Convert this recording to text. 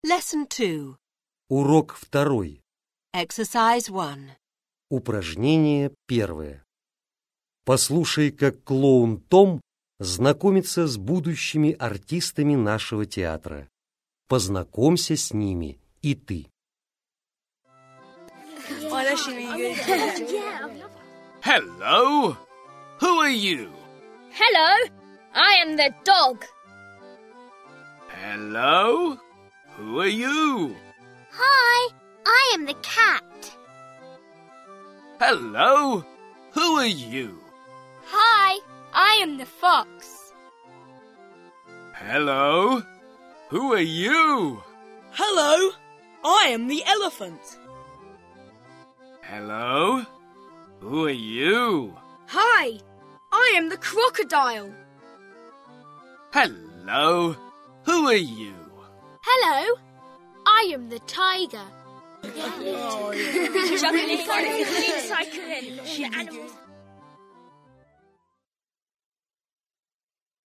Lesson 2. Урок 2. Exercise 1. Упражнение 1. Послушай, как клоун Том знакомится с будущими артистами нашего театра. Познакомься с ними и ты. Hello. Who are you? Hello, I am the dog. Hello. Who are you? Hi, I am the cat. Hello. Who are you? Hi, I am the fox. Hello. Who are you? Hello, I am the elephant. Hello. Who are you? Hi, I am the crocodile. Hello. Who are you? Hello, I am the tiger.